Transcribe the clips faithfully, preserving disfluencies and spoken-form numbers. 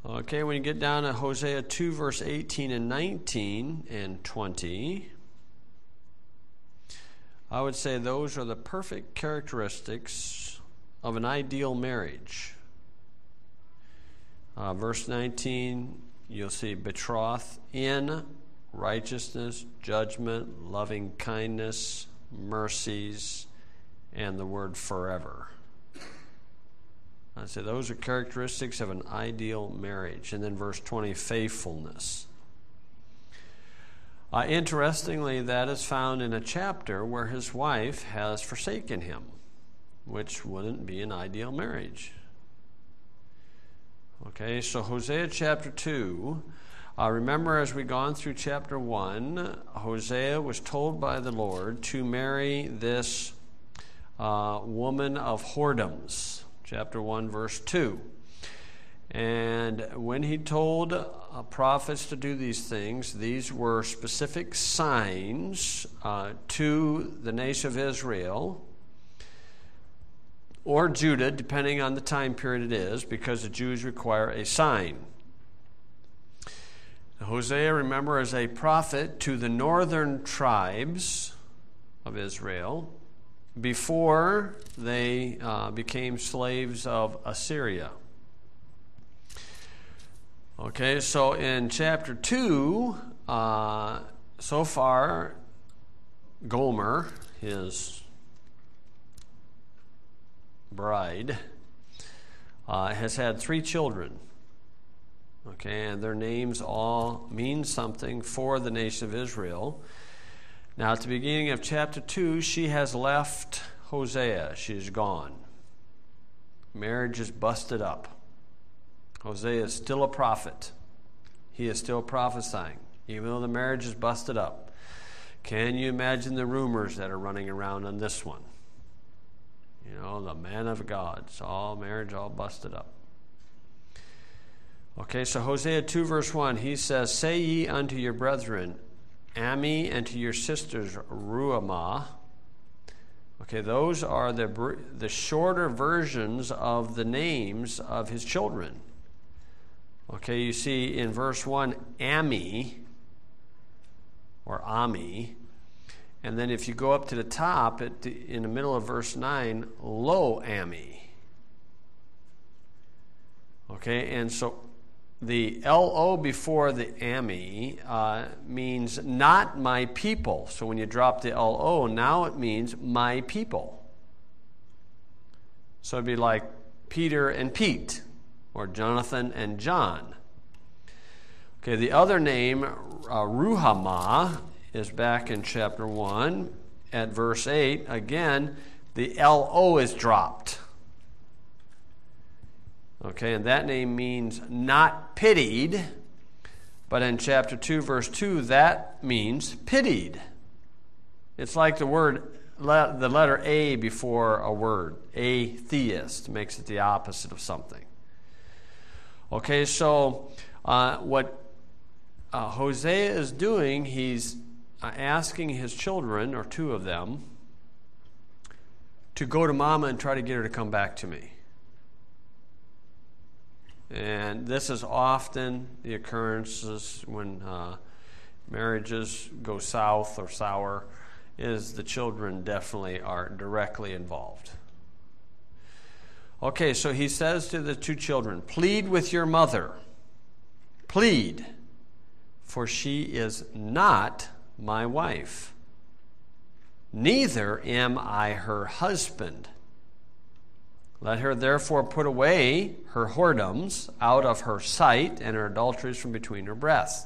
Okay, when you get down to Hosea two, verse eighteen and nineteen and twenty, I would say those are the perfect characteristics of an ideal marriage. Uh, verse nineteen, you'll see betrothed in righteousness, judgment, loving kindness, mercies, and the word forever. I'd say those are characteristics of an ideal marriage. And then verse twenty, faithfulness. Uh, interestingly, that is found in a chapter where his wife has forsaken him, which wouldn't be an ideal marriage. Okay, so Hosea chapter two. Uh, remember, as we've gone through chapter one, Hosea was told by the Lord to marry this uh, woman of whoredoms. Chapter one, verse two. And when he told uh, prophets to do these things, these were specific signs uh, to the nation of Israel or Judah, depending on the time period it is, because the Jews require a sign. Hosea, remember, is a prophet to the northern tribes of Israel before they uh, became slaves of Assyria. Okay, so in chapter two, uh, so far, Gomer, his bride, uh, has had three children. Okay, and their names all mean something for the nation of Israel. Now, at the beginning of chapter two, she has left Hosea. She is gone. Marriage is busted up. Hosea is still a prophet. He is still prophesying, even though the marriage is busted up. Can you imagine the rumors that are running around on this one? You know, the man of God. It's all marriage, all busted up. Okay, so Hosea two, verse one, he says, say ye unto your brethren, Ami, and to your sisters, Ruhamah. Okay, those are the, the shorter versions of the names of his children. Okay, you see in verse one, Ami, or Ami. And then if you go up to the top, at the, in the middle of verse nine, Lo Ami. Okay, and so the L O before the Ami uh, means not my people. So when you drop the L O, now it means my people. So it'd be like Peter and Pete, or Jonathan and John. Okay, the other name, uh, Ruhamah, is back in chapter one at verse eight. Again, the L O is dropped. Okay, and that name means not pitied, but in chapter two, verse two, that means pitied. It's like the word, the letter A before a word. Atheist makes it the opposite of something. Okay, so uh, what uh, Hosea is doing, he's uh, asking his children, or two of them, to go to Mama and try to get her to come back to me. And this is often the occurrences when uh, marriages go south or sour, is the children definitely are directly involved. Okay, so he says to the two children, plead with your mother. Plead, for she is not my wife. Neither am I her husband. Let her therefore put away her whoredoms out of her sight and her adulteries from between her breasts.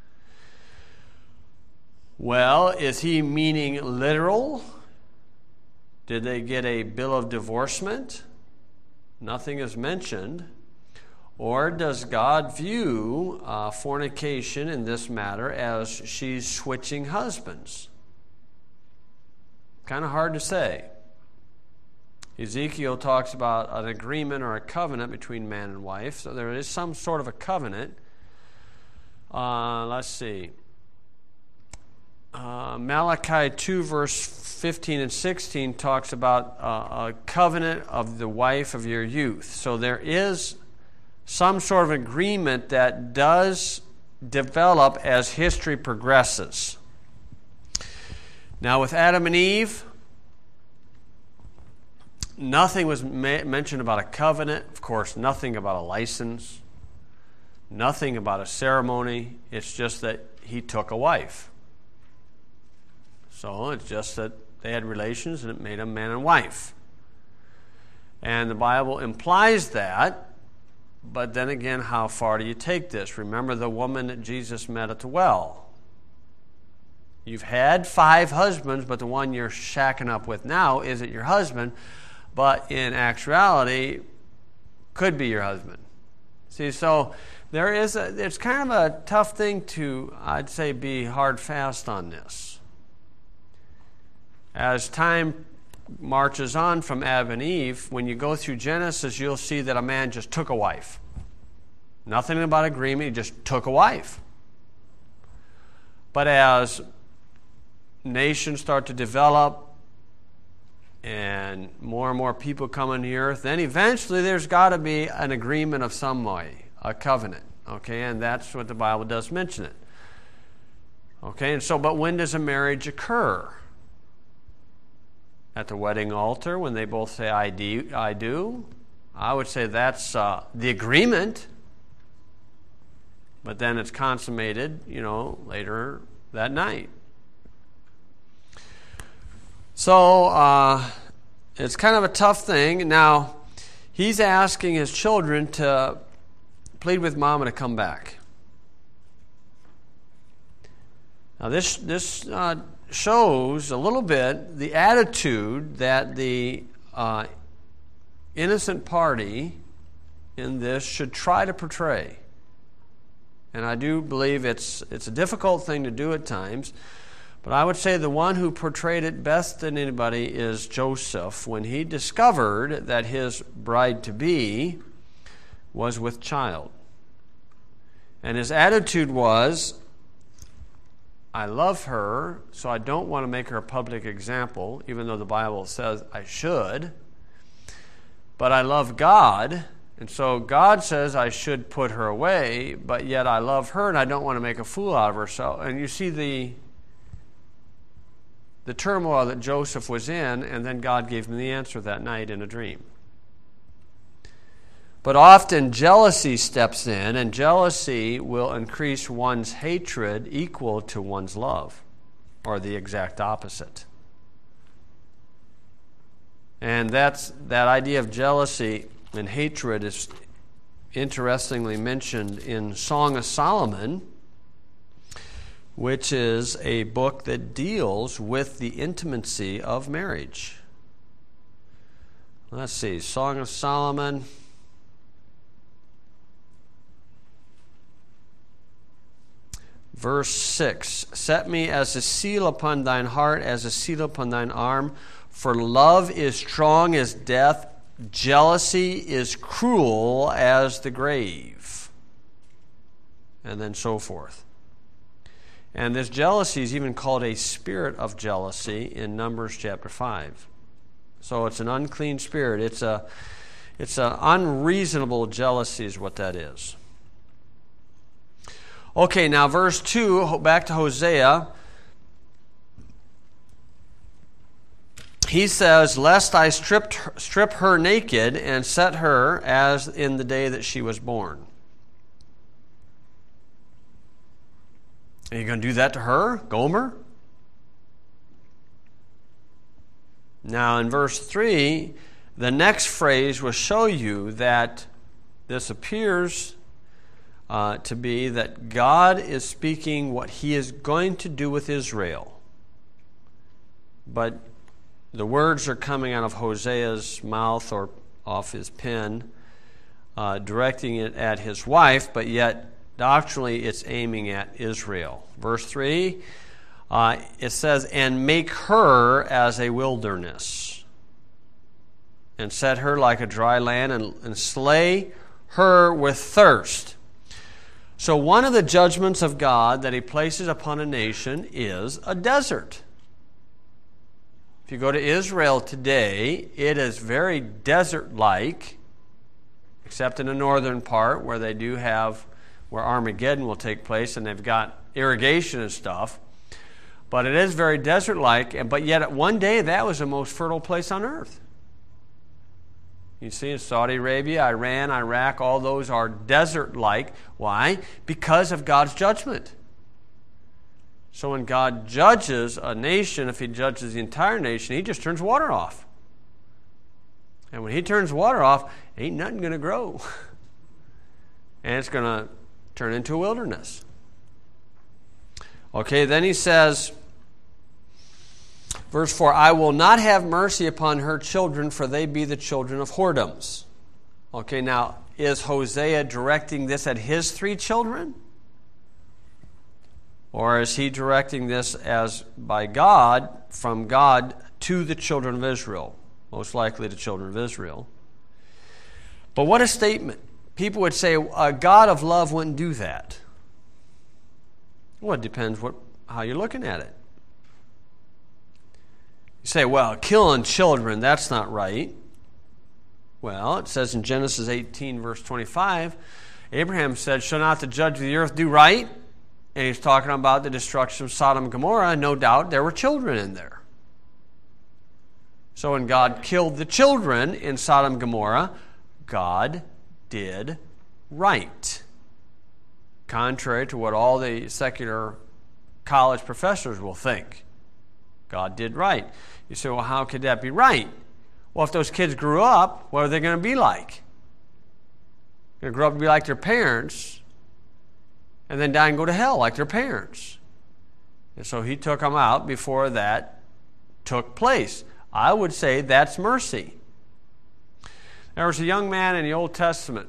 Well, is he meaning literal? Did they get a bill of divorcement? Nothing is mentioned. Or does God view uh, fornication in this matter as she's switching husbands? Kind of hard to say. Ezekiel talks about an agreement or a covenant between man and wife. So there is some sort of a covenant. Uh, let's see. Uh, Malachi two, verse fifteen and sixteen talks about uh, a covenant of the wife of your youth. So there is some sort of agreement that does develop as history progresses. Now, with Adam and Eve, nothing was ma- mentioned about a covenant. Of course, nothing about a license. Nothing about a ceremony. It's just that he took a wife. So it's just that they had relations and it made them man and wife. And the Bible implies that, but then again, how far do you take this? Remember the woman that Jesus met at the well. You've had five husbands, but the one you're shacking up with now isn't your husband, but in actuality, could be your husband. See, so there is a, it's kind of a tough thing to, I'd say, be hard fast on this. As time marches on from Adam and Eve, when you go through Genesis, you'll see that a man just took a wife. Nothing about agreement, he just took a wife. But as nations start to develop and more and more people come on the earth, then eventually there's got to be an agreement of some way, a covenant. Okay, and that's what the Bible does mention it. Okay, and so, but when does a marriage occur? At the wedding altar, when they both say, I do, I do. I would say that's uh, the agreement. But then it's consummated, you know, later that night. So, uh, it's kind of a tough thing. Now, he's asking his children to plead with Mama to come back. Now, this, this, uh, shows a little bit the attitude that the uh, innocent party in this should try to portray. And I do believe it's it's a difficult thing to do at times, but I would say the one who portrayed it best than anybody is Joseph when he discovered that his bride-to-be was with child. And his attitude was, I love her, so I don't want to make her a public example, even though the Bible says I should. But I love God, and so God says I should put her away, but yet I love her and I don't want to make a fool out of her. So, and you see the, the turmoil that Joseph was in, and then God gave him the answer that night in a dream. But often jealousy steps in, and jealousy will increase one's hatred equal to one's love, or the exact opposite. And that's that idea of jealousy and hatred is interestingly mentioned in Song of Solomon, which is a book that deals with the intimacy of marriage. Let's see, Song of Solomon. Verse six, set me as a seal upon thine heart, as a seal upon thine arm, for love is strong as death, jealousy is cruel as the grave. And then so forth. And this jealousy is even called a spirit of jealousy in Numbers chapter five. So it's an unclean spirit. It's a, it's an unreasonable jealousy is what that is. Okay, now verse two, back to Hosea. He says, lest I stripped, strip her naked and set her as in the day that she was born. Are you going to do that to her, Gomer? Now in verse three, the next phrase will show you that this appears uh, to be that God is speaking what he is going to do with Israel. But the words are coming out of Hosea's mouth or off his pen, uh, directing it at his wife, but yet doctrinally it's aiming at Israel. Verse three, uh, it says, and make her as a wilderness, and set her like a dry land, and, and slay her with thirst. So one of the judgments of God that he places upon a nation is a desert. If you go to Israel today, it is very desert-like, except in the northern part where they do have, where Armageddon will take place, and they've got irrigation and stuff. But it is very desert-like, but yet one day that was the most fertile place on earth. You see, in Saudi Arabia, Iran, Iraq, all those are desert-like. Why? Because of God's judgment. So when God judges a nation, if he judges the entire nation, he just turns water off. And when he turns water off, ain't nothing going to grow. And it's going to turn into a wilderness. Okay, then he says, verse four, I will not have mercy upon her children, for they be the children of whoredoms. Okay, now, is Hosea directing this at his three children? Or is he directing this as by God, from God to the children of Israel? Most likely the children of Israel. But what a statement. People would say a God of love wouldn't do that. Well, it depends what how you're looking at it. You say, well, killing children, that's not right. Well, it says in Genesis eighteen, verse twenty-five, Abraham said, shall not the judge of the earth do right? And he's talking about the destruction of Sodom and Gomorrah. No doubt there were children in there. So when God killed the children in Sodom and Gomorrah, God did right. Contrary to what all the secular college professors will think. God did right. You say, well, how could that be right? Well, if those kids grew up, what are they going to be like? They're going to grow up to be like their parents and then die and go to hell like their parents. And so he took them out before that took place. I would say that's mercy. There was a young man in the Old Testament.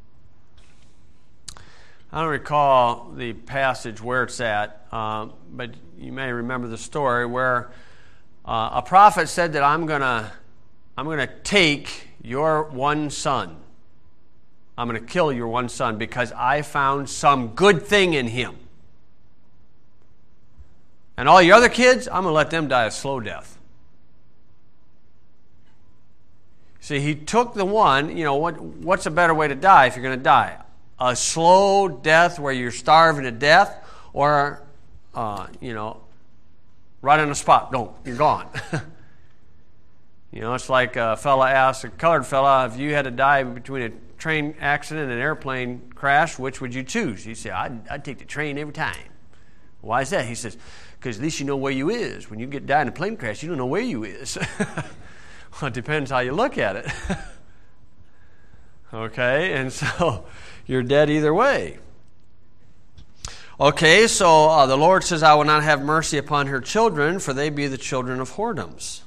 I don't recall the passage where it's at, uh, but you may remember the story where uh, a prophet said that I'm gonna, I'm gonna take your one son. I'm gonna kill your one son because I found some good thing in him. And all your other kids, I'm gonna let them die a slow death. See, he took the one, you know, what, what's a better way to die if you're going to die? A slow death where you're starving to death, or, uh, you know, right on the spot. Don't, you're gone. You know, it's like a fella asked a colored fella, if you had to die between a train accident and an airplane crash, which would you choose? He said, I'd, I'd take the train every time. Why is that? He says, because at least you know where you is. When you get die in a plane crash, you don't know where you is. Well, it depends how you look at it. Okay, and so you're dead either way. Okay, so uh, the Lord says, I will not have mercy upon her children, for they be the children of whoredoms.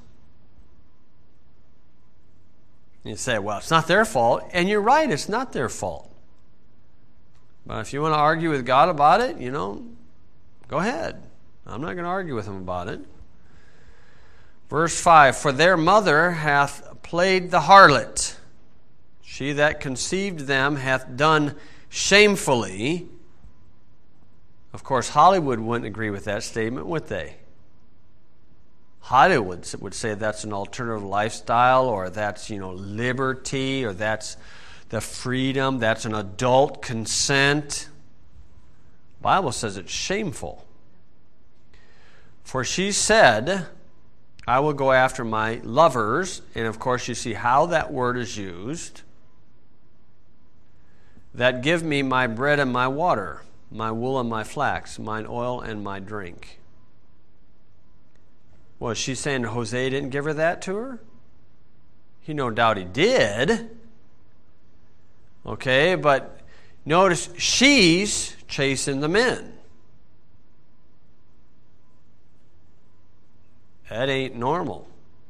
You say, well, it's not their fault. And you're right, it's not their fault. But if you want to argue with God about it, you know, go ahead. I'm not going to argue with him about it. Verse five, for their mother hath played the harlot. She that conceived them hath done shamefully. Of course, Hollywood wouldn't agree with that statement, would they? Hollywood would say that's an alternative lifestyle, or that's, you know, liberty, or that's the freedom, that's an adult consent. The Bible says it's shameful. For she said, I will go after my lovers. And of course, you see how that word is used. That give me my bread and my water, my wool and my flax, mine oil and my drink. Well, is she saying Hosea didn't give her that to her? He no doubt he did. Okay, but notice she's chasing the men. That ain't normal.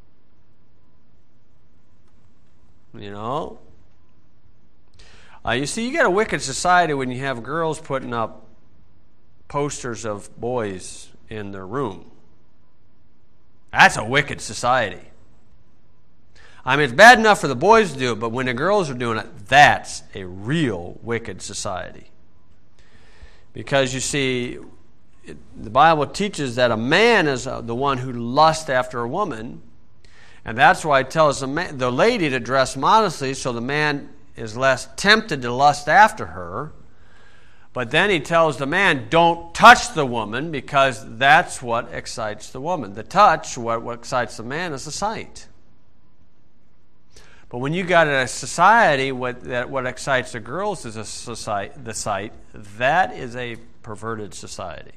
You know? Uh, you see, you got a wicked society when you have girls putting up posters of boys in their room. That's a wicked society. I mean, it's bad enough for the boys to do it, but when the girls are doing it, that's a real wicked society. Because you see, it, the Bible teaches that a man is the one who lusts after a woman, and that's why it tells the, man, the lady to dress modestly so the man is less tempted to lust after her. But then he tells the man, don't touch the woman, because that's what excites the woman. The touch, what, what excites the man, is the sight. But when you got a society what, that what excites the girls is a society, the sight, that is a perverted society.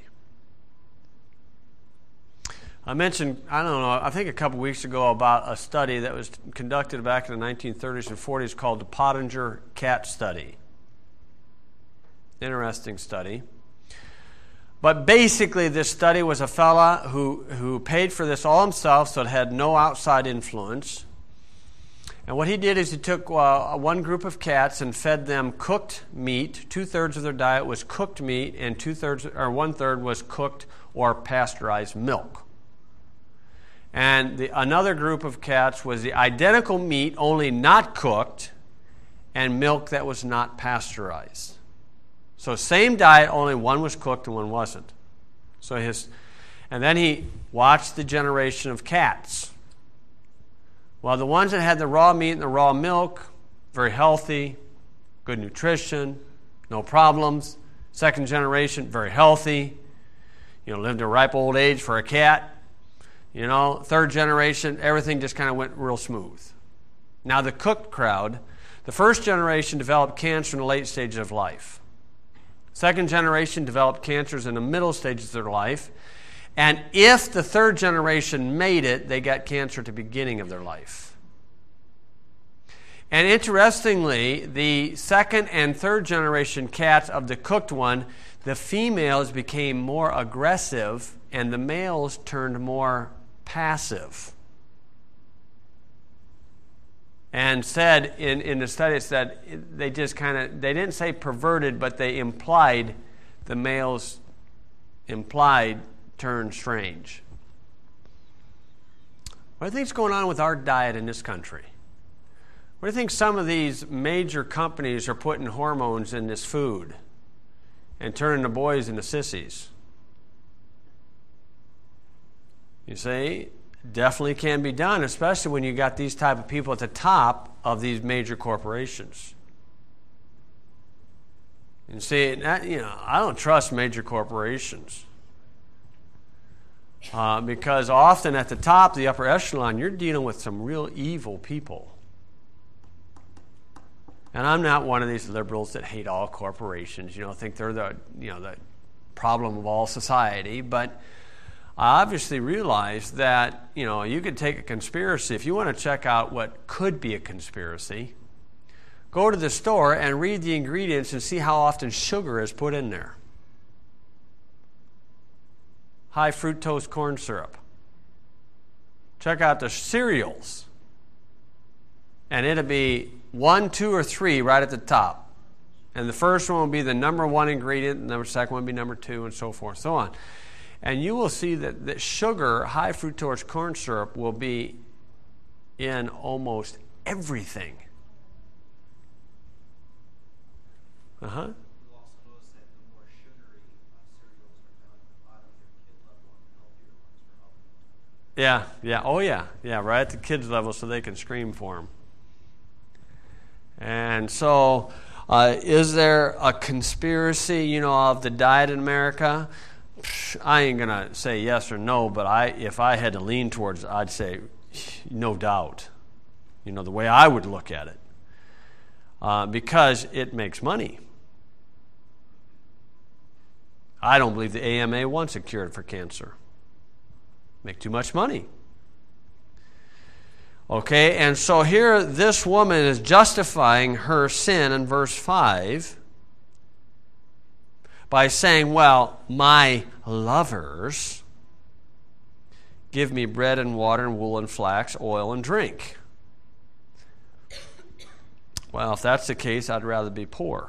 I mentioned, I don't know, I think a couple weeks ago about a study that was conducted back in the nineteen thirties and forties called the Pottinger Cat Study. Interesting study. But basically this study was a fella who, who paid for this all himself, so it had no outside influence. And what he did is he took uh, one group of cats and fed them cooked meat. Two-thirds of their diet was cooked meat, and two-thirds or one-third was cooked or pasteurized milk. And the, another group of cats was the identical meat, only not cooked, and milk that was not pasteurized. So same diet, only one was cooked and one wasn't. So his, and then he watched the generation of cats. Well, the ones that had the raw meat and the raw milk, very healthy, good nutrition, no problems. Second generation, very healthy, you know, lived a ripe old age for a cat. You know, third generation, everything just kind of went real smooth. Now the cooked crowd, the first generation developed cancer in the late stages of life. Second generation developed cancers in the middle stages of their life. And if the third generation made it, they got cancer at the beginning of their life. And interestingly, the second and third generation cats of the cooked one, the females became more aggressive and the males turned more passive. And said, in, in the study, it said they just kind of, they didn't say perverted, but they implied, the males implied turned strange. What do you think's going on with our diet in this country? What do you think some of these major companies are putting hormones in this food and turning the boys into sissies? You see, definitely can be done, especially when you got these type of people at the top of these major corporations. And see, that, you know, I don't trust major corporations. Uh, because often at the top, the upper echelon, you're dealing with some real evil people. And I'm not one of these liberals that hate all corporations, you know, think they're the, you know, the problem of all society. But I obviously realize that, you know, you could take a conspiracy. If you want to check out what could be a conspiracy, go to the store and read the ingredients and see how often sugar is put in there. High fructose corn syrup. Check out the cereals. And it'll be one, two, or three right at the top. And the first one will be the number one ingredient, and the second one will be number two, and so forth, so on. And you will see that, that sugar, high fructose corn syrup, will be in almost everything. Uh-huh. Yeah, yeah, oh yeah, yeah, right at the kids' level so they can scream for them. And so, uh, is there a conspiracy, you know, of the diet in America? Psh, I ain't going to say yes or no, but I, if I had to lean towards it, I'd say no doubt. You know, the way I would look at it. Uh, because it makes money. I don't believe the A M A wants a cure for cancer. Make too much money. Okay, and so here this woman is justifying her sin in verse five by saying, well, my lovers give me bread and water and wool and flax, oil and drink. Well, if that's the case, I'd rather be poor.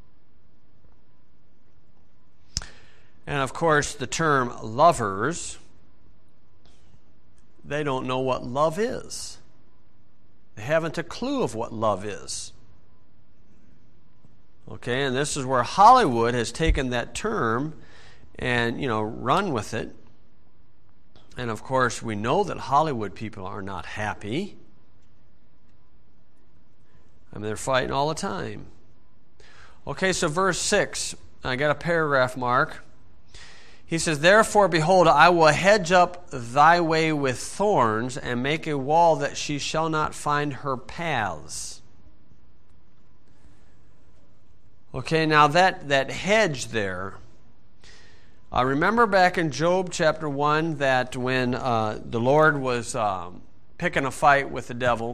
And of course, the term lovers, they don't know what love is. They haven't a clue of what love is. Okay, and this is where Hollywood has taken that term and, you know, run with it. And of course, we know that Hollywood people are not happy. I mean, they're fighting all the time. Okay, so verse six, I got a paragraph mark. He says, therefore, behold, I will hedge up thy way with thorns and make a wall that she shall not find her paths. Okay, now that, that hedge there, uh, remember back in Job chapter one that when uh, the Lord was um, picking a fight with the devil,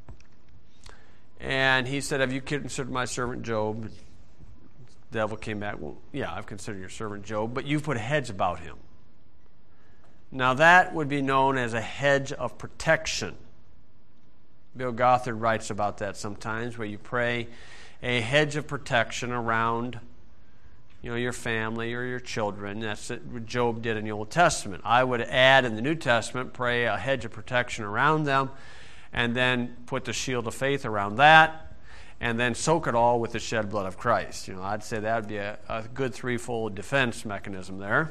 and he said, have you considered my servant Job? The devil came back, well, yeah, I've considered your servant Job, but you've put a hedge about him. Now that would be known as a hedge of protection. Bill Gothard writes about that sometimes, where you pray a hedge of protection around, you know, your family or your children. That's what Job did in the Old Testament. I would add in the New Testament, pray a hedge of protection around them, and then put the shield of faith around that, and then soak it all with the shed blood of Christ. You know, I'd say that would be a, a good threefold defense mechanism there.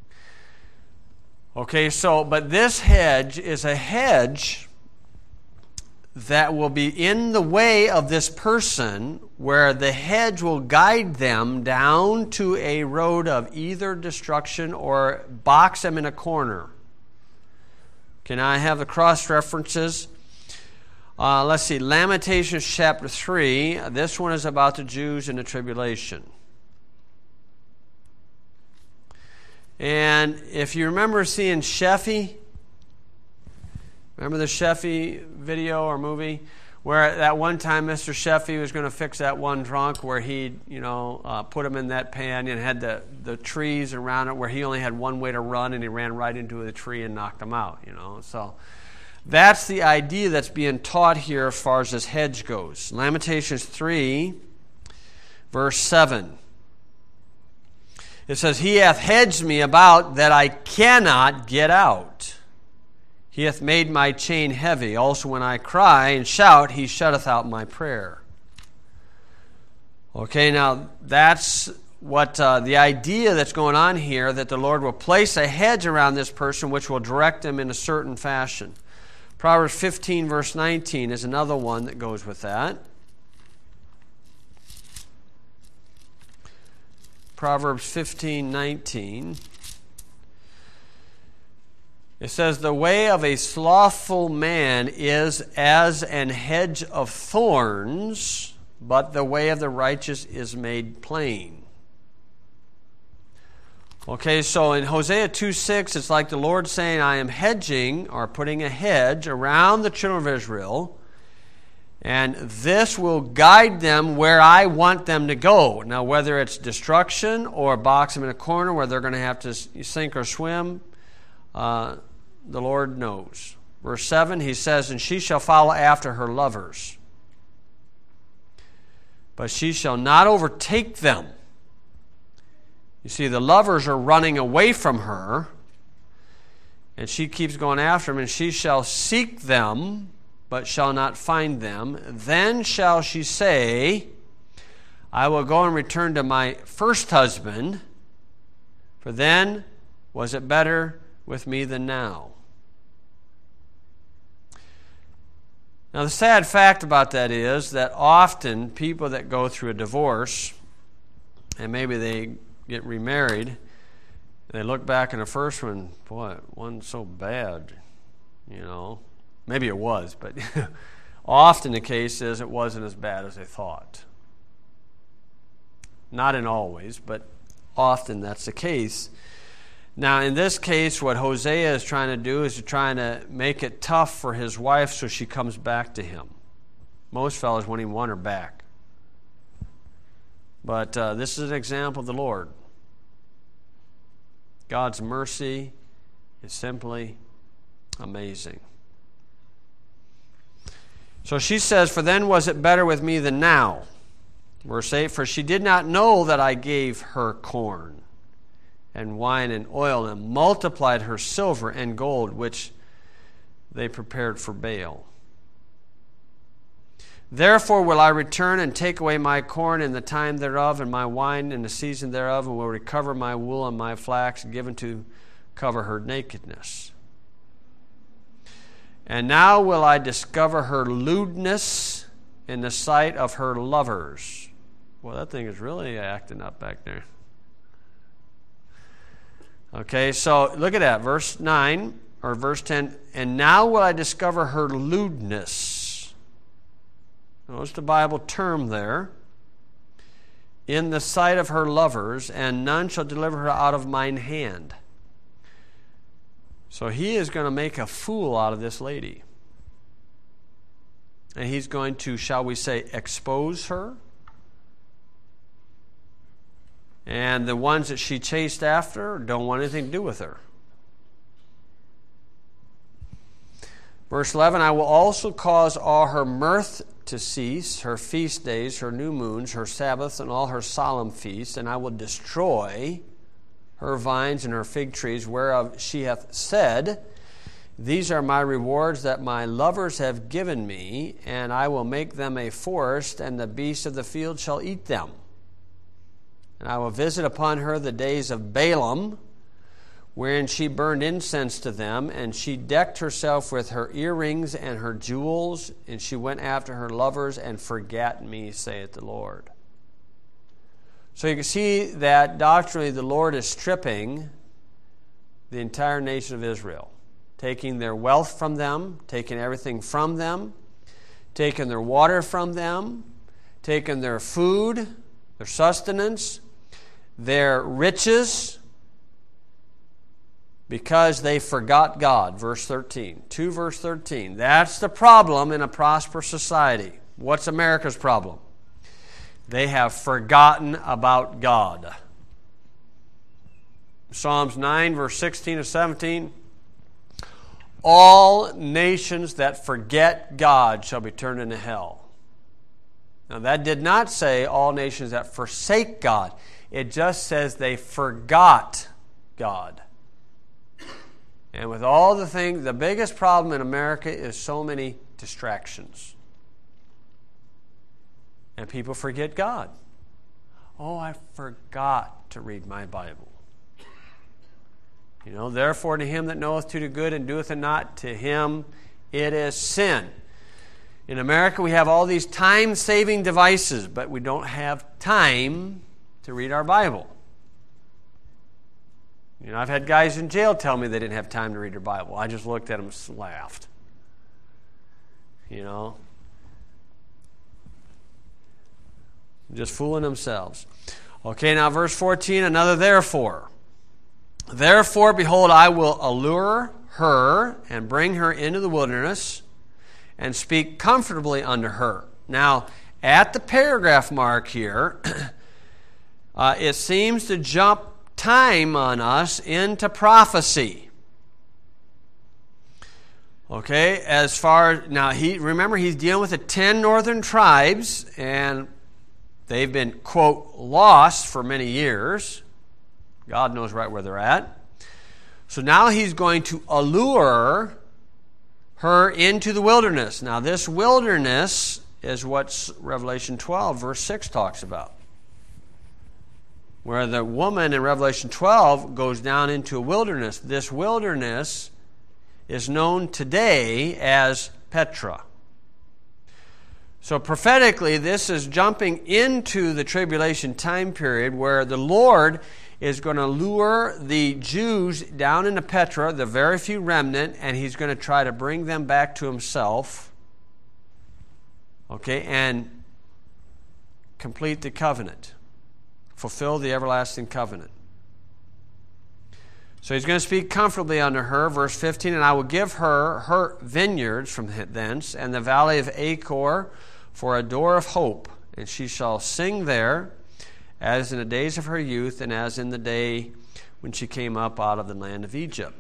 Okay, so, but this hedge is a hedge that will be in the way of this person, where the hedge will guide them down to a road of either destruction or box them in a corner. Can I have the cross references? Uh, let's see, Lamentations chapter three. This one is about the Jews in the tribulation. And if you remember seeing Sheffy, remember the Sheffy video or movie? Where at that one time Mister Sheffy was going to fix that one drunk, where he, you know, uh, put him in that pan and had the, the trees around it, where he only had one way to run, and he ran right into the tree and knocked him out, you know. So that's the idea that's being taught here as far as this hedge goes. Lamentations three, verse seven. It says, he hath hedged me about that I cannot get out. He hath made my chain heavy. Also when I cry and shout, he shutteth out my prayer. Okay, now that's what uh, the idea that's going on here, that the Lord will place a hedge around this person which will direct them in a certain fashion. Proverbs fifteen, verse nineteen is another one that goes with that. Proverbs fifteen, nineteen. It says, the way of a slothful man is as an hedge of thorns, but the way of the righteous is made plain. Okay, so in Hosea two six, it's like the Lord saying, I am hedging, or putting a hedge around the children of Israel, and this will guide them where I want them to go. Now, whether it's destruction or box them in a corner where they're going to have to sink or swim, uh, the Lord knows. Verse seven, he says, and she shall follow after her lovers, but she shall not overtake them. You see, the lovers are running away from her, and she keeps going after them, and she shall seek them, but shall not find them. Then shall she say, I will go and return to my first husband, for then was it better with me than now. Now, the sad fact about that is that often people that go through a divorce, and maybe they get remarried, they look back in the first one, boy, it wasn't so bad, you know. Maybe it was, but often the case is it wasn't as bad as they thought. Not in always, but often that's the case. Now, in this case, what Hosea is trying to do is trying to make it tough for his wife so she comes back to him. Most fellows won't even want her back. But uh, this is an example of the Lord. God's mercy is simply amazing. So she says, for then was it better with me than now. Verse eight, for she did not know that I gave her corn and wine and oil, and multiplied her silver and gold, which they prepared for Baal. Therefore will I return and take away my corn in the time thereof, and my wine in the season thereof, and will recover my wool and my flax, given to cover her nakedness. And now will I discover her lewdness in the sight of her lovers. Well, that thing is really acting up back there. Okay, so look at that. Verse nine, or verse ten. And now will I discover her lewdness. Notice the Bible term there. In the sight of her lovers, and none shall deliver her out of mine hand. So he is going to make a fool out of this lady. And he's going to, shall we say, expose her. And the ones that she chased after don't want anything to do with her. Verse eleven, I will also cause all her mirth to cease, her feast days, her new moons, her Sabbaths, and all her solemn feasts, and I will destroy her vines and her fig trees, whereof she hath said, these are my rewards that my lovers have given me, and I will make them a forest, and the beasts of the field shall eat them. And I will visit upon her the days of Balaam, wherein she burned incense to them, and she decked herself with her earrings and her jewels, and she went after her lovers and forgat me, saith the Lord. So you can see that doctrinally the Lord is stripping the entire nation of Israel, taking their wealth from them, taking everything from them, taking their water from them, taking their food, their sustenance, their riches, because they forgot God. Verse thirteen. two verse thirteen. That's the problem in a prosperous society. What's America's problem? They have forgotten about God. Psalms nine, verse sixteen to seventeen. All nations that forget God shall be turned into hell. Now that did not say all nations that forsake God. It just says they forgot God. And with all the things, the biggest problem in America is so many distractions. And people forget God. Oh, I forgot to read my Bible. You know, therefore to him that knoweth to do good and doeth it not, to him it is sin. In America we have all these time-saving devices, but we don't have time to read our Bible. You know, I've had guys in jail tell me they didn't have time to read their Bible. I just looked at them and laughed. You know, just fooling themselves. Okay, now verse fourteen, another therefore. Therefore, behold, I will allure her and bring her into the wilderness and speak comfortably unto her. Now, at the paragraph mark here, uh, it seems to jump time on us into prophecy. Okay, as far now he remember he's dealing with the ten northern tribes, and they've been, quote, lost for many years. God knows right where they're at. So now he's going to allure her into the wilderness. Now this wilderness is what Revelation twelve verse six talks about, where the woman in Revelation twelve goes down into a wilderness. This wilderness is known today as Petra. So prophetically, this is jumping into the tribulation time period where the Lord is going to lure the Jews down into Petra, the very few remnant, and he's going to try to bring them back to himself, okay, and complete the covenant, fulfill the everlasting covenant. So he's going to speak comfortably unto her, verse fifteen, and I will give her her vineyards from thence, and the valley of Achor for a door of hope, and she shall sing there, as in the days of her youth, and as in the day when she came up out of the land of Egypt.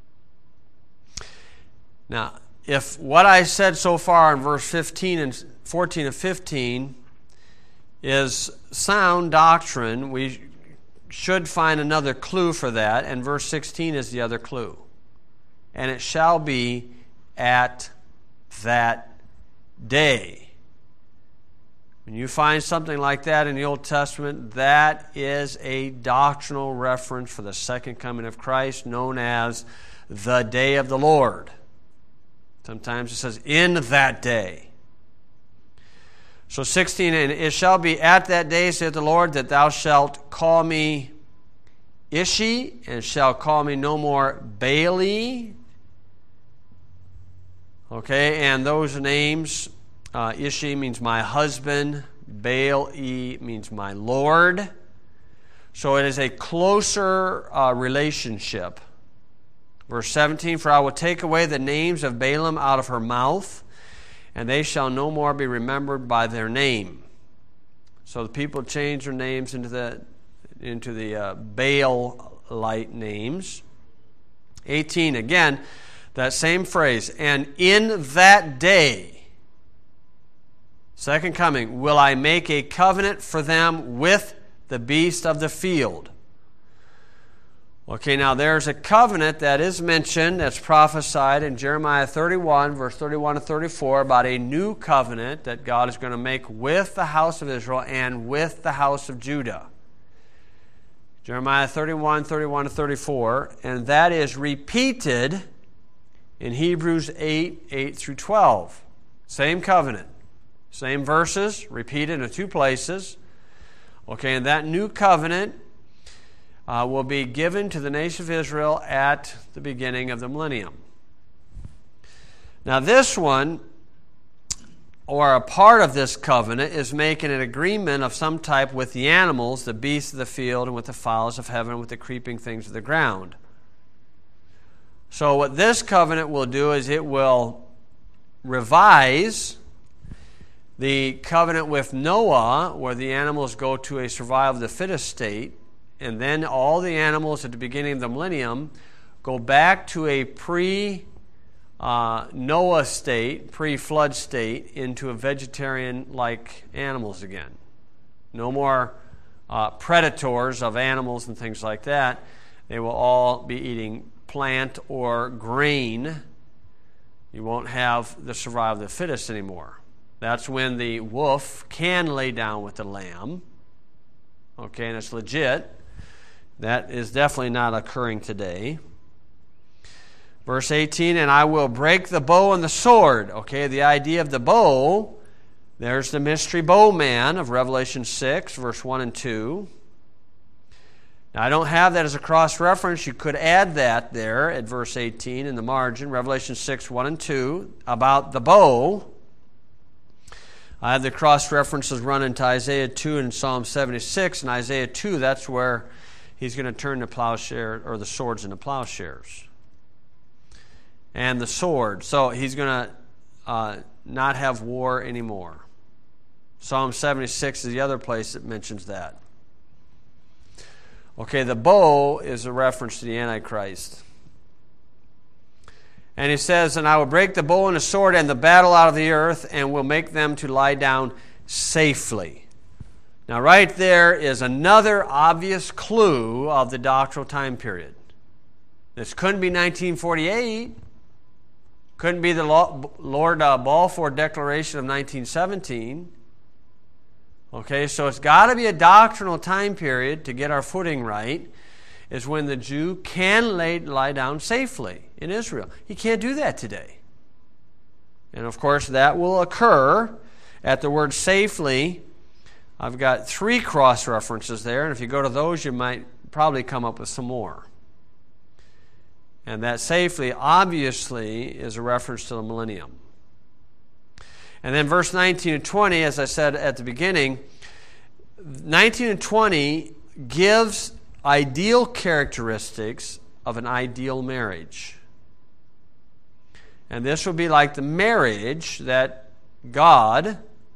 Now, if what I said so far in verse fifteen and fourteen and fifteen is sound doctrine, we should find another clue for that, and verse sixteen is the other clue. And it shall be at that day. When you find something like that in the Old Testament, that is a doctrinal reference for the second coming of Christ, known as the day of the Lord. Sometimes it says, in that day. So sixteen, and it shall be at that day, saith the Lord, that thou shalt call me Ishi, and shalt call me no more Baali. Okay, and those names, uh, Ishi means my husband, Baali means my Lord. So it is a closer uh, relationship. Verse seventeen, for I will take away the names of Balaam out of her mouth, and they shall no more be remembered by their name. So the people change their names into the into the uh, Baal-lite names. eighteen, again, that same phrase, and in that day, second coming, will I make a covenant for them with the beast of the field. Okay, now there's a covenant that is mentioned, that's prophesied in Jeremiah thirty-one, verse thirty-one to thirty-four, about a new covenant that God is going to make with the house of Israel and with the house of Judah. Jeremiah thirty-one, thirty-one to thirty-four, and that is repeated in Hebrews eight, eight through twelve. Same covenant, same verses, repeated in two places. Okay, and that new covenant uh, will be given to the nation of Israel at the beginning of the millennium. Now this one, or a part of this covenant, is making an agreement of some type with the animals, the beasts of the field, and with the fowls of heaven, with the creeping things of the ground. So what this covenant will do is it will revise the covenant with Noah, where the animals go to a survival of the fittest state, and then all the animals at the beginning of the millennium go back to a pre uh, Noah state, pre-flood state, into a vegetarian-like animals again. No more uh, predators of animals and things like that. They will all be eating plant or grain. You won't have the survival of the fittest anymore. That's when the wolf can lay down with the lamb. Okay, and it's legit. That is definitely not occurring today. Verse eighteen, and I will break the bow and the sword. Okay, the idea of the bow, there's the mystery bowman of Revelation six, verse one and two. Now, I don't have that as a cross-reference. You could add that there at verse eighteen in the margin, Revelation six, one and two, about the bow. I have the cross-references run into Isaiah two and Psalm seventy-six. In Isaiah two, that's where he's going to turn the plowshare, or the swords into plowshares. And the sword. So he's going to uh, not have war anymore. Psalm seventy-six is the other place that mentions that. Okay, the bow is a reference to the Antichrist. And he says, and I will break the bow and the sword and the battle out of the earth, and will make them to lie down safely. Now, right there is another obvious clue of the doctrinal time period. This couldn't be nineteen forty-eight. Couldn't be the Lord uh, Balfour Declaration of nineteen seventeen. Okay, so it's got to be a doctrinal time period to get our footing right, is when the Jew can lay, lie down safely in Israel. He can't do that today. And of course, that will occur at the word safely. I've got three cross-references there, and if you go to those, you might probably come up with some more. And that safely, obviously, is a reference to the millennium. And then verse nineteen and twenty, as I said at the beginning, nineteen and twenty gives ideal characteristics of an ideal marriage. And this will be like the marriage that God,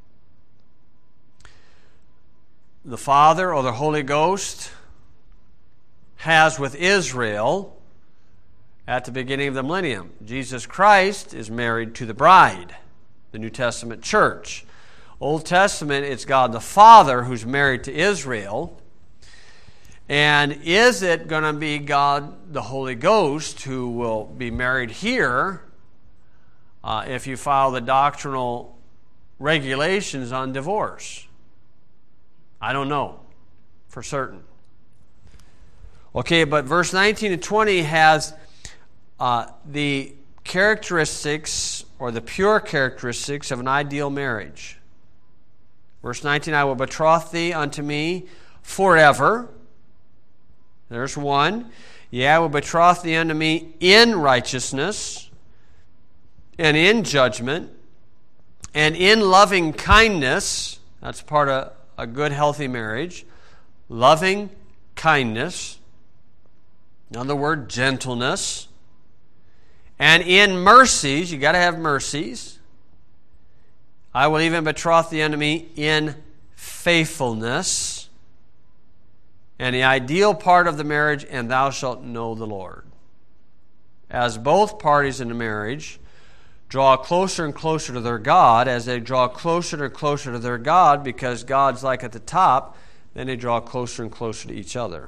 the Father or the Holy Ghost, has with Israel at the beginning of the millennium. Jesus Christ is married to the bride, the New Testament church. Old Testament, it's God the Father who's married to Israel. And is it going to be God the Holy Ghost who will be married here uh, if you follow the doctrinal regulations on divorce? I don't know for certain. Okay, but verse nineteen and twenty has uh, the characteristics, or the pure characteristics, of an ideal marriage. Verse nineteen, I will betroth thee unto me forever. There's one. Yea, I will betroth thee unto me in righteousness and in judgment and in loving kindness. That's part of a good, healthy marriage. Loving kindness. Another word, gentleness. And in mercies, you got to have mercies. I will even betroth thee unto me in faithfulness. And the ideal part of the marriage, and thou shalt know the Lord. As both parties in the marriage draw closer and closer to their God, as they draw closer and closer to their God, because God's like at the top, then they draw closer and closer to each other.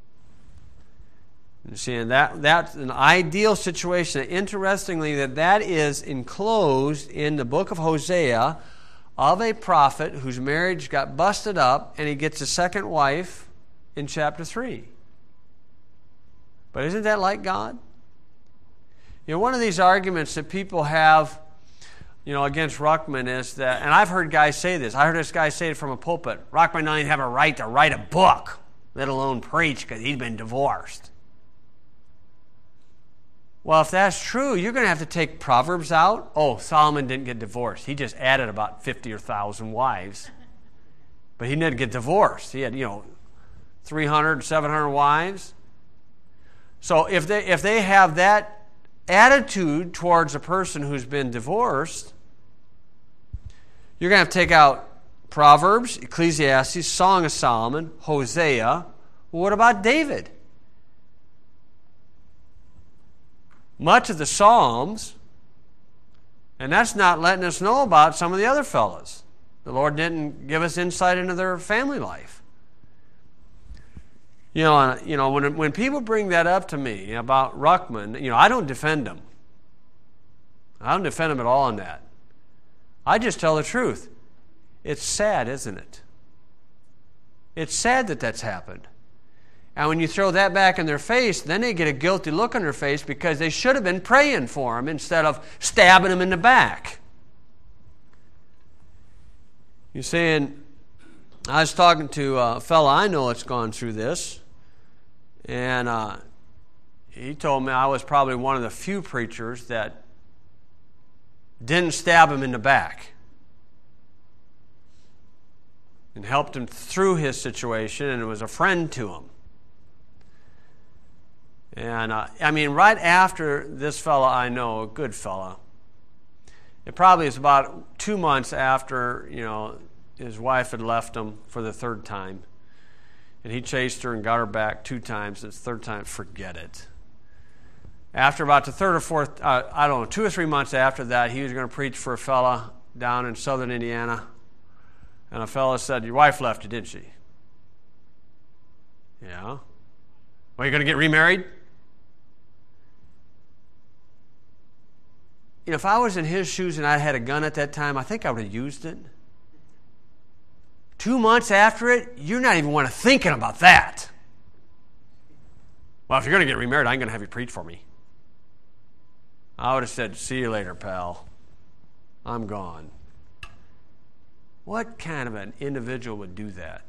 You see, and that, that's an ideal situation. Interestingly, that that is enclosed in the book of Hosea of a prophet whose marriage got busted up, and he gets a second wife in chapter three. But isn't that like God? You know, one of these arguments that people have, you know, against Ruckman is that, and I've heard guys say this. I heard this guy say it from a pulpit. Ruckman doesn't even have a right to write a book, let alone preach, because he's been divorced. Well, if that's true, you're going to have to take Proverbs out. Oh, Solomon didn't get divorced. He just added about fifty or one thousand wives. But he didn't get divorced. He had, you know, three hundred, seven hundred wives. So if they if they have that attitude towards a person who's been divorced, you're going to have to take out Proverbs, Ecclesiastes, Song of Solomon, Hosea. Well, what about David? Much of the Psalms, and that's not letting us know about some of the other fellas. The Lord didn't give us insight into their family life. You know, you know, when when people bring that up to me about Ruckman, you know, I don't defend him. I don't defend him at all on that. I just tell the truth. It's sad, isn't it? It's sad that that's happened. And when you throw that back in their face, then they get a guilty look on their face because they should have been praying for him instead of stabbing him in the back. You're saying, I was talking to a fellow I know that's gone through this, and uh, he told me I was probably one of the few preachers that didn't stab him in the back and helped him through his situation, and was a friend to him. And, uh, I mean, right after this fellow I know, a good fellow, it probably is about two months after, you know, his wife had left him for the third time. And he chased her and got her back two times. And the third time, forget it. After about the third or fourth, uh, I don't know, two or three months after that, he was going to preach for a fella down in southern Indiana. And a fella said, your wife left you, didn't she? Yeah. Well, you going to get remarried? You know, if I was in his shoes and I had a gun at that time, I think I would have used it. Two months after it, you're not even want to thinking about that. Well, if you're going to get remarried, I'm going to have you preach for me. I would have said, see you later, pal. I'm gone. What kind of an individual would do that?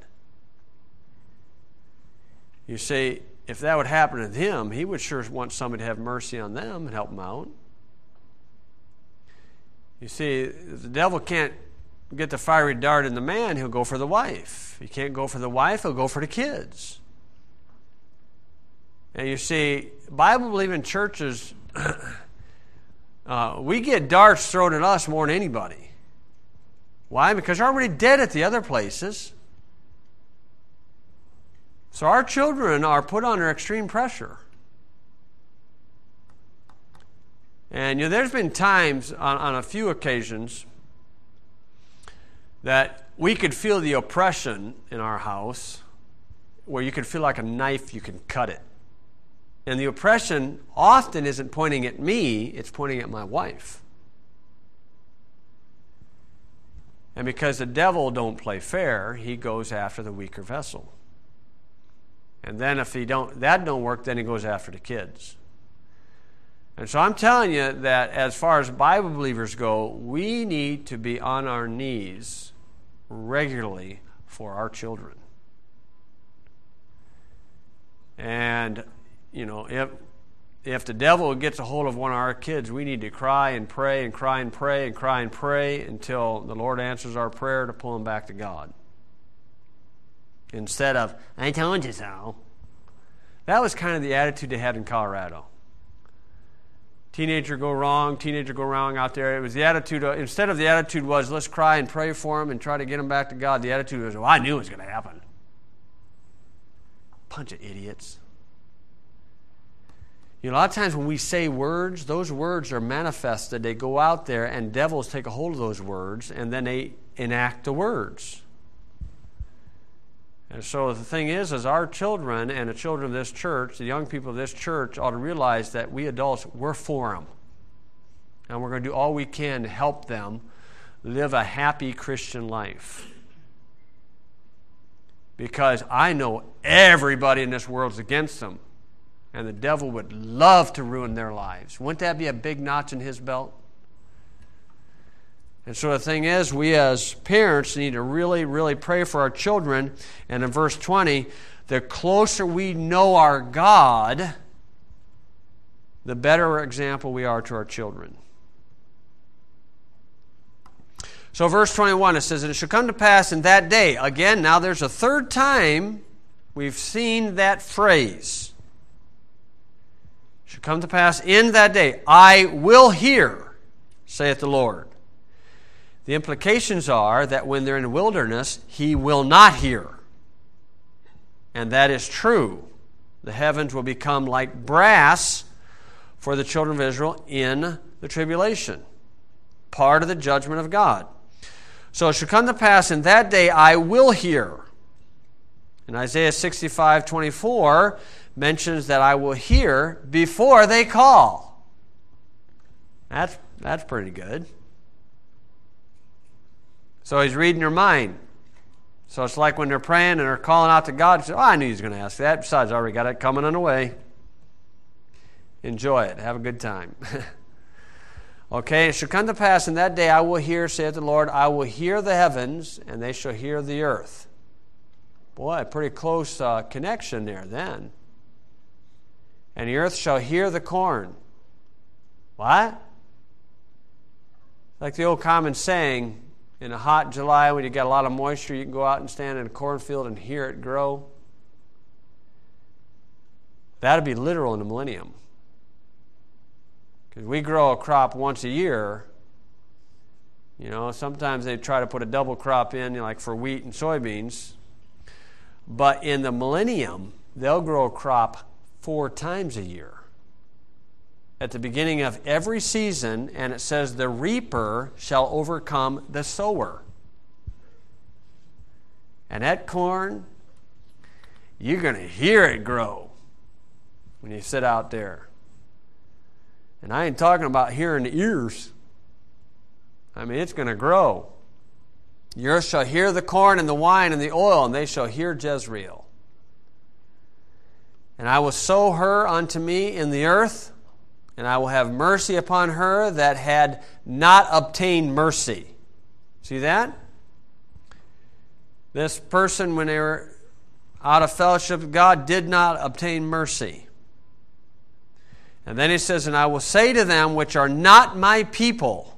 You see, if that would happen to him, he would sure want somebody to have mercy on them and help them out. You see, if the devil can't get the fiery dart in the man, he'll go for the wife. If he can't go for the wife, he'll go for the kids. And you see, Bible-believing churches, uh, we get darts thrown at us more than anybody. Why? Because we're already dead at the other places. So our children are put under extreme pressure. And you know, there's been times on, on a few occasions that we could feel the oppression in our house, where you could feel like a knife, you can cut it. And the oppression often isn't pointing at me, it's pointing at my wife. And because the devil don't play fair, he goes after the weaker vessel. And then if he don't, that don't work, then he goes after the kids. And so I'm telling you that as far as Bible believers go, we need to be on our knees regularly for our children. And, you know, if if the devil gets a hold of one of our kids, we need to cry and pray and cry and pray and cry and pray until the Lord answers our prayer to pull them back to God. Instead of, I told you so. That was kind of the attitude they had in Colorado. Teenager go wrong, teenager go wrong out there. It was the attitude, of, instead of the attitude was, let's cry and pray for them and try to get them back to God, the attitude was, well, I knew it was going to happen. Bunch of idiots. You know, a lot of times when we say words, those words are manifested. They go out there and devils take a hold of those words and then they enact the words. And so the thing is, is our children and the children of this church, the young people of this church, ought to realize that we adults, we're for them. And we're going to do all we can to help them live a happy Christian life. Because I know everybody in this world is against them. And the devil would love to ruin their lives. Wouldn't that be a big notch in his belt? And so the thing is, we as parents need to really, really pray for our children. And in verse twenty, the closer we know our God, the better example we are to our children. So verse twenty-one, it says, and it shall come to pass in that day. Again, now there's a third time we've seen that phrase. It shall come to pass in that day, I will hear, saith the Lord. The implications are that when they're in the wilderness, he will not hear. And that is true. The heavens will become like brass for the children of Israel in the tribulation. Part of the judgment of God. So it shall come to pass in that day, I will hear. And Isaiah sixty-five twenty-four mentions that I will hear before they call. That's, that's pretty good. So he's reading your mind. So it's like when they're praying and they're calling out to God, say, oh, I knew he was going to ask that. Besides, I already got it coming on the way. Enjoy it. Have a good time. Okay, it shall come to pass in that day I will hear, saith the Lord, I will hear the heavens, and they shall hear the earth. Boy, a pretty close uh, connection there then. And the earth shall hear the corn. What? Like the old common saying, in a hot July when you got a lot of moisture, you can go out and stand in a cornfield and hear it grow. That would be literal in the millennium. Because we grow a crop once a year. You know, sometimes they try to put a double crop in, you know, like for wheat and soybeans. But in the millennium, they'll grow a crop four times a year. At the beginning of every season, and it says, the reaper shall overcome the sower. And that corn, you're going to hear it grow when you sit out there. And I ain't talking about hearing the ears. I mean, it's going to grow. The earth shall hear the corn and the wine and the oil, and they shall hear Jezreel. And I will sow her unto me in the earth, and I will have mercy upon her that had not obtained mercy. See that? This person, when they were out of fellowship with God, did not obtain mercy. And then he says, and I will say to them which are not my people,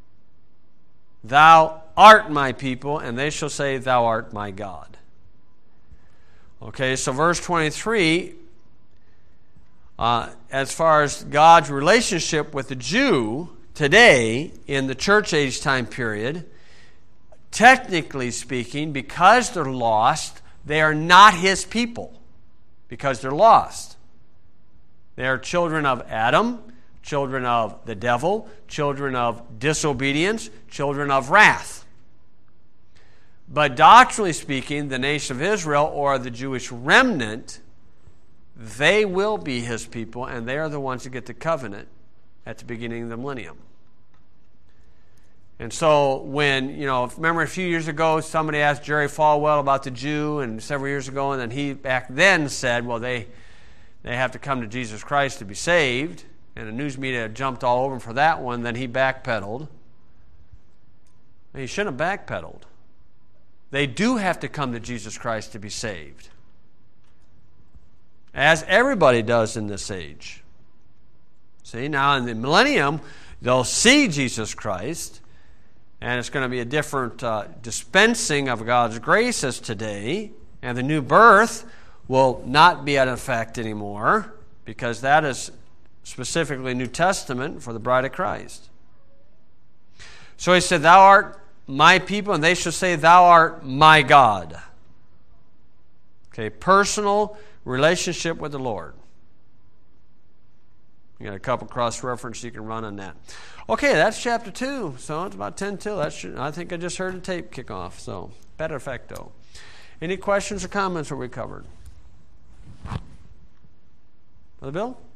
thou art my people, and they shall say, thou art my God. Okay, so verse twenty-three, Uh, as far as God's relationship with the Jew today in the church age time period, technically speaking, because they're lost, they are not his people because they're lost. They are children of Adam, children of the devil, children of disobedience, children of wrath. But doctrinally speaking, the nation of Israel or the Jewish remnant, they will be his people, and they are the ones who get the covenant at the beginning of the millennium. And so when, you know, remember a few years ago, somebody asked Jerry Falwell about the Jew, and several years ago, and then he back then said, well, they they have to come to Jesus Christ to be saved, and the news media jumped all over him for that one. Then he backpedaled. He shouldn't have backpedaled. they do have to come to Jesus Christ to be saved, as everybody does in this age. See, now in the millennium, they'll see Jesus Christ, and it's going to be a different uh, dispensing of God's grace as today, and the new birth will not be in effect anymore, because that is specifically New Testament for the bride of Christ. So he said, thou art my people, and they shall say, thou art my God. Okay, personal relationship with the Lord. You got a couple cross-references you can run on that. Okay, that's chapter two. So it's about ten till. That should, I think I just heard the tape kick off. So, perfecto. Any questions or comments were we covered? Brother Bill?